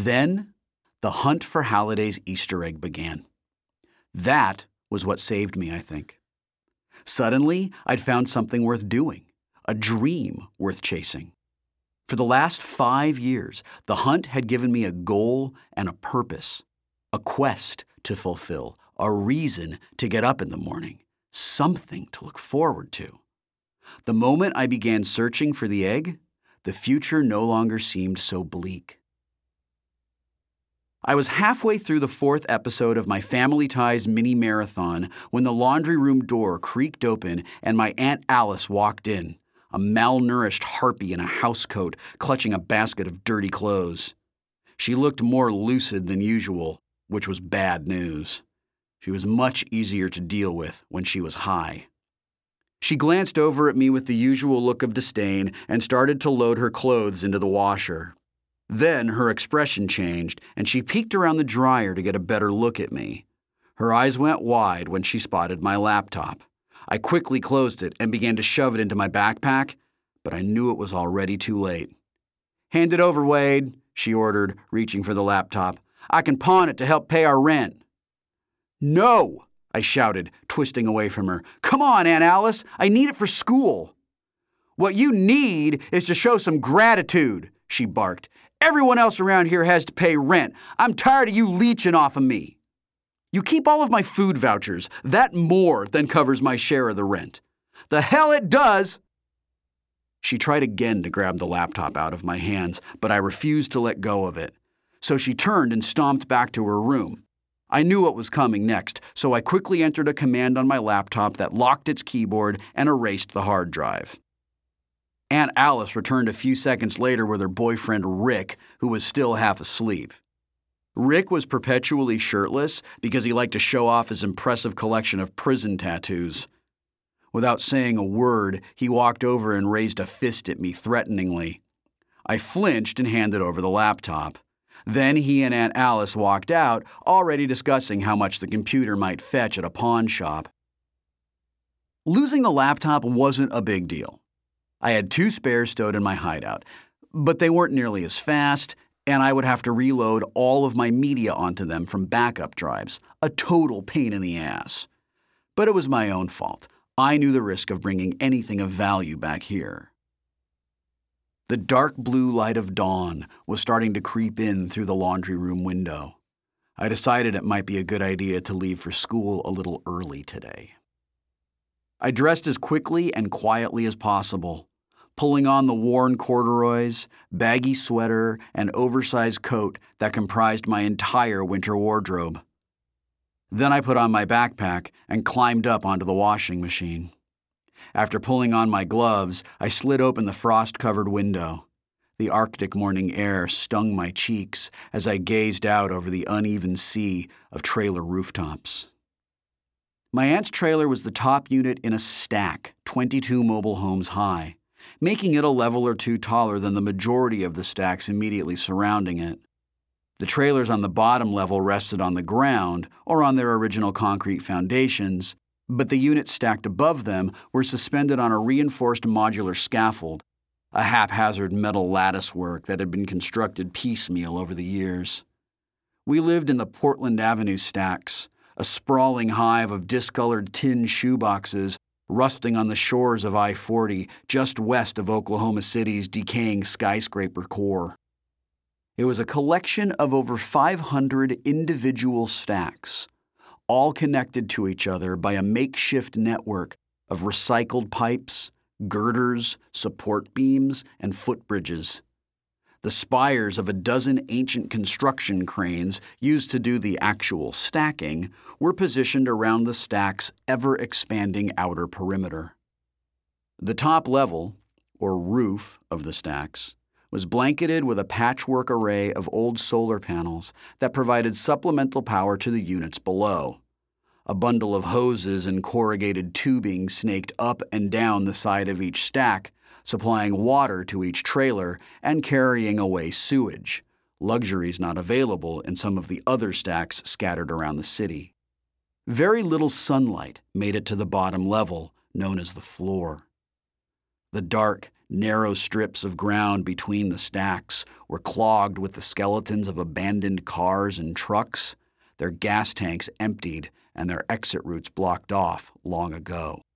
Then, the hunt for Halliday's Easter egg began. That was what saved me, I think. Suddenly, I'd found something worth doing, a dream worth chasing. For the last 5 years, the hunt had given me a goal and a purpose, a quest to fulfill, a reason to get up in the morning, something to look forward to. The moment I began searching for the egg, the future no longer seemed so bleak. I was halfway through the 4th episode of my Family Ties mini marathon when the laundry room door creaked open and my Aunt Alice walked in, a malnourished harpy in a housecoat clutching a basket of dirty clothes. She looked more lucid than usual, which was bad news. She was much easier to deal with when she was high. She glanced over at me with the usual look of disdain and started to load her clothes into the washer. Then her expression changed, and she peeked around the dryer to get a better look at me. Her eyes went wide when she spotted my laptop. I quickly closed it and began to shove it into my backpack, but I knew it was already too late. "Hand it over, Wade," she ordered, reaching for the laptop. "I can pawn it to help pay our rent." "No!" I shouted, twisting away from her. "Come on, Aunt Alice, I need it for school." "What you need is to show some gratitude," she barked. "Everyone else around here has to pay rent. I'm tired of you leeching off of me." "You keep all of my food vouchers. That more than covers my share of the rent." "The hell it does!" She tried again to grab the laptop out of my hands, but I refused to let go of it. So she turned and stomped back to her room. I knew what was coming next, so I quickly entered a command on my laptop that locked its keyboard and erased the hard drive. Aunt Alice returned a few seconds later with her boyfriend Rick, who was still half asleep. Rick was perpetually shirtless because he liked to show off his impressive collection of prison tattoos. Without saying a word, he walked over and raised a fist at me threateningly. I flinched and handed over the laptop. Then he and Aunt Alice walked out, already discussing how much the computer might fetch at a pawn shop. Losing the laptop wasn't a big deal. I had 2 spares stowed in my hideout, but they weren't nearly as fast, and I would have to reload all of my media onto them from backup drives, a total pain in the ass. But it was my own fault. I knew the risk of bringing anything of value back here. The dark blue light of dawn was starting to creep in through the laundry room window. I decided it might be a good idea to leave for school a little early today. I dressed as quickly and quietly as possible, pulling on the worn corduroys, baggy sweater, and oversized coat that comprised my entire winter wardrobe. Then I put on my backpack and climbed up onto the washing machine. After pulling on my gloves, I slid open the frost-covered window. The Arctic morning air stung my cheeks as I gazed out over the uneven sea of trailer rooftops. My aunt's trailer was the top unit in a stack, 22 mobile homes high, making it a level or two taller than the majority of the stacks immediately surrounding it. The trailers on the bottom level rested on the ground or on their original concrete foundations, but the units stacked above them were suspended on a reinforced modular scaffold, a haphazard metal latticework that had been constructed piecemeal over the years. We lived in the Portland Avenue stacks, a sprawling hive of discolored tin shoeboxes rusting on the shores of I-40 just west of Oklahoma City's decaying skyscraper core. It was a collection of over 500 individual stacks, all connected to each other by a makeshift network of recycled pipes, girders, support beams, and footbridges. The spires of a dozen ancient construction cranes used to do the actual stacking were positioned around the stack's ever-expanding outer perimeter. The top level, or roof, of the stacks was blanketed with a patchwork array of old solar panels that provided supplemental power to the units below. A bundle of hoses and corrugated tubing snaked up and down the side of each stack, supplying water to each trailer and carrying away sewage, luxuries not available in some of the other stacks scattered around the city. Very little sunlight made it to the bottom level, known as the floor. The dark, narrow strips of ground between the stacks were clogged with the skeletons of abandoned cars and trucks, their gas tanks emptied and their exit routes blocked off long ago.